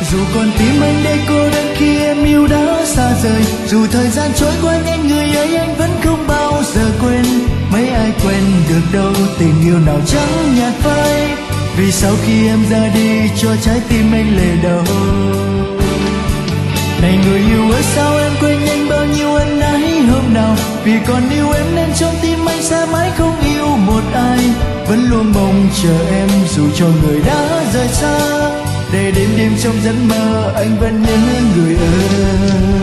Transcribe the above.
Dù còn tim anh để cô đơn khi em yêu đã xa rời, dù thời gian trôi qua nhanh người ơi anh vẫn không bao giờ quên. Mấy ai quên được đâu tình yêu nào chẳng nhạt phai, vì sau khi em ra đi cho trái tim anh lệ đâu. Này người yêu ơi sao em quên nhanh bao nhiêu ân ái hôm nào, vì còn yêu em nên trong tim anh sẽ mãi không yêu một ai. Vẫn luôn mong chờ em dù cho người đã rời xa, để đêm đêm trong giấc mơ anh vẫn nhớ người ơi.